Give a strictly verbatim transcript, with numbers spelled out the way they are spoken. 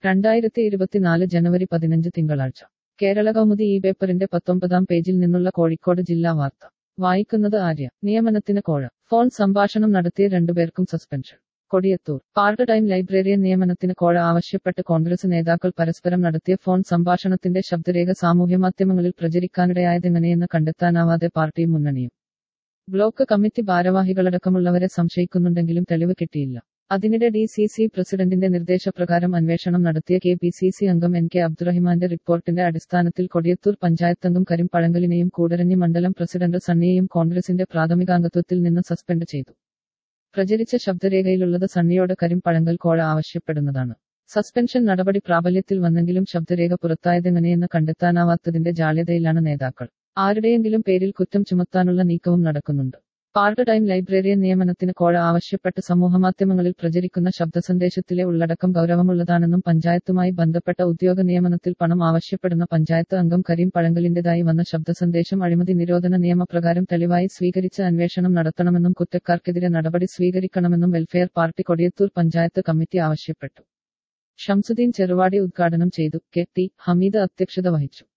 രണ്ടായിരത്തി ഇരുപത്തിനാല് ജനുവരി പതിനഞ്ച് തിങ്കളാഴ്ച കേരള കൗമുദി ഈ പേപ്പറിന്റെ പത്തൊമ്പതാം പേജിൽ നിന്നുള്ള കോഴിക്കോട് ജില്ലാ വാർത്ത വായിക്കുന്നത് ആര്യ. നിയമനത്തിന് കോഴ. ഫോൺ സംഭാഷണം നടത്തിയ രണ്ടുപേർക്കും suspension. Kodiyathur. Part time librarian നിയമനത്തിന് കോഴ ആവശ്യപ്പെട്ട് കോൺഗ്രസ് നേതാക്കൾ പരസ്പരം നടത്തിയ ഫോൺ സംഭാഷണത്തിന്റെ ശബ്ദരേഖ സാമൂഹ്യമാധ്യമങ്ങളിൽ പ്രചരിക്കാനിടയായതെങ്ങനെയെന്ന് കണ്ടെത്താനാവാതെ പാർട്ടിയും മുന്നണിയും. ബ്ലോക്ക് കമ്മിറ്റി ഭാരവാഹികളടക്കമുള്ളവരെ സംശയിക്കുന്നുണ്ടെങ്കിലും തെളിവ് കിട്ടിയില്ല. അതിനിടെ ഡി സി സി പ്രസിഡന്റിന്റെ നിർദ്ദേശപ്രകാരം അന്വേഷണം നടത്തിയ കെ പി സി സി അംഗം എൻ കെ അബ്ദുറഹിമാന്റെ റിപ്പോർട്ടിന്റെ അടിസ്ഥാനത്തിൽ കൊടിയത്തൂർ പഞ്ചായത്തംഗം കരീം പഴങ്കലിനെയും കൂടരഞ്ഞി മണ്ഡലം പ്രസിഡന്റ് സണ്ണിയെയും കോൺഗ്രസിന്റെ പ്രാഥമികാംഗത്വത്തിൽ നിന്ന് സസ്പെൻഡ് ചെയ്തു. പ്രചരിച്ച ശബ്ദരേഖയിലുള്ളത് സണ്ണിയോട് കരീം പഴങ്കൽ കോഴ ആവശ്യപ്പെടുന്നതാണ്. സസ്പെൻഷൻ നടപടി പ്രാബല്യത്തിൽ വന്നെങ്കിലും ശബ്ദരേഖ പുറത്തായതെങ്ങനെയെന്ന് കണ്ടെത്താനാവാത്തതിന്റെ ജാള്യതയിലാണ് നേതാക്കൾ. ആരുടെയെങ്കിലും പേരിൽ കുറ്റം ചുമത്താനുള്ള നീക്കവും നടക്കുന്നുണ്ട്. പാർട്ട് ടൈം ലൈബ്രറിയൻ നിയമനത്തിന് കോഴ ആവശ്യപ്പെട്ട് സമൂഹമാധ്യമങ്ങളിൽ പ്രചരിക്കുന്ന ശബ്ദസന്ദേശത്തിലെ ഉള്ളടക്കം ഗൗരവമുള്ളതാണെന്നും പഞ്ചായത്തുമായി ബന്ധപ്പെട്ട ഉദ്യോഗ നിയമനത്തിൽ പണം ആവശ്യപ്പെടുന്ന പഞ്ചായത്ത് അംഗം കരീം പഴങ്കലിന്റേതായി വന്ന ശബ്ദസന്ദേശം അഴിമതി നിരോധന നിയമപ്രകാരം തെളിവായി സ്വീകരിച്ച് അന്വേഷണം നടത്തണമെന്നും കുറ്റക്കാർക്കെതിരെ നടപടി സ്വീകരിക്കണമെന്നും welfare party Kodiyathur panchayat committee ആവശ്യപ്പെട്ടു. ഷംസുദ്ദീൻ ചെറുവാടി ഉദ്ഘാടനം ചെയ്തു. കെ ടി ഹമീദ് അധ്യക്ഷത വഹിച്ചു.